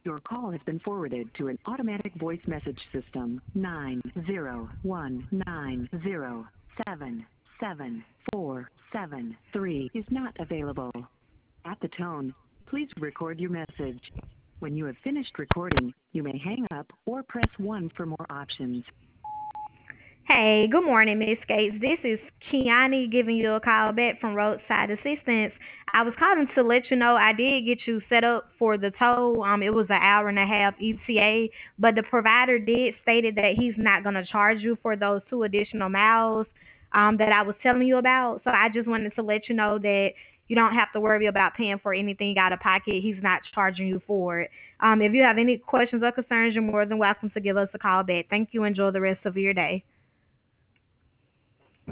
Your call has been forwarded to an automatic voice message system. 90190777473 is not available. At the tone, please record your message. When you have finished recording, you may hang up or press 1 for more options. Hey, good morning, Miss Gates. This is Kiani giving you a call back from Roadside Assistance. I was calling to let you know I did get you set up for the tow. It was an hour and a half ETA, but the provider did stated that he's not going to charge you for those 2 additional miles that I was telling you about. So I just wanted to let you know that you don't have to worry about paying for anything out of pocket. He's not charging you for it. If you have any questions or concerns, you're more than welcome to give us a call back. Thank you. Enjoy the rest of your day.